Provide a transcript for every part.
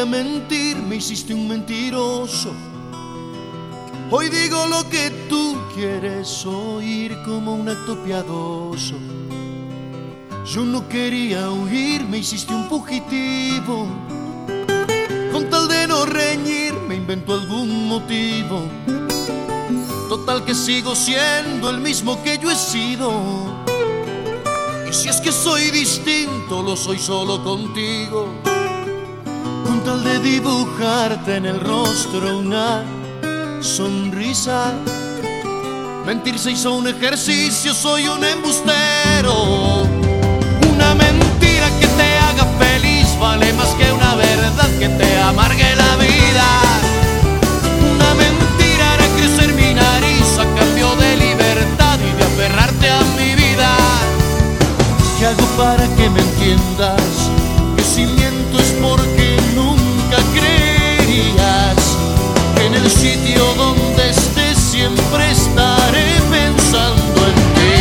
mentir, me hiciste un mentiroso. Hoy digo lo que tú quieres oír como un acto piadoso. Yo no quería huir, me hiciste un fugitivo. Con tal de no reñir, me inventó algún motivo. Total que sigo siendo el mismo que yo he sido. Y si es que soy distinto, lo soy solo contigo. Con tal de dibujarte en el rostro una sonrisa. Mentir se hizo un ejercicio, soy un embustero. Una mentira que te haga feliz vale más que una verdad que te amargue la vida. Una mentira hará crecer mi nariz a cambio de libertad y de aferrarte a mi vida. ¿Qué hago para que me entiendas? Que si miento es porque nunca creerías que en el sitio donde estés siempre estaré pensando en ti.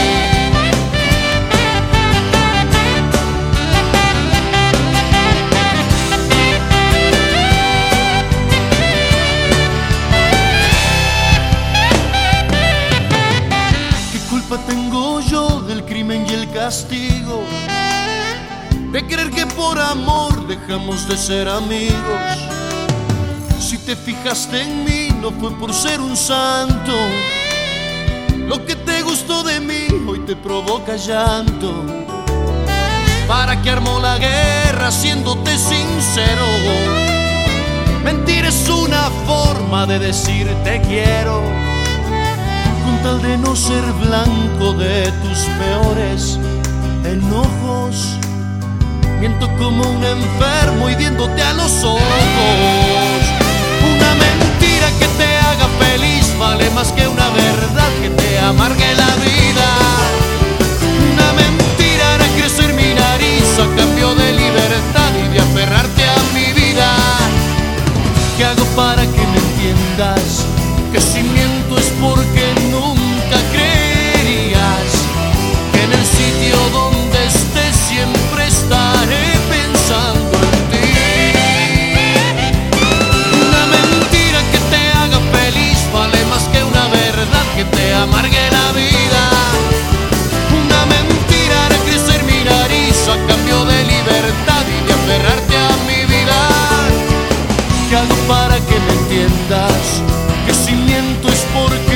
¿Qué culpa tengo yo del crimen y el castigo? De creer que por amor dejamos de ser amigos. Si te fijaste en mí no fue por ser un santo. Lo que te gustó de mí hoy te provoca llanto. ¿Para qué armó la guerra siéndote sincero? Mentir es una forma de decir te quiero. Con tal de no ser blanco de tus peores enojos, miento como un enfermo hiriéndote a los ojos. Una mentira que te haga feliz vale más que una verdad que te amargue la vida. Una mentira hará crecer mi nariz a cambio de libertad y de aferrarte a mi vida. ¿Qué hago para que me entiendas? Que si miento es porque nunca creerías que en el sitio donde estés siempre estaré pensando en ti. Una mentira que te haga feliz vale más que una verdad que te amargue la vida. Una mentira hará crecer mi nariz a cambio de libertad y de aferrarte a mi vida. ¿Qué hago para que me entiendas? Que si miento es porque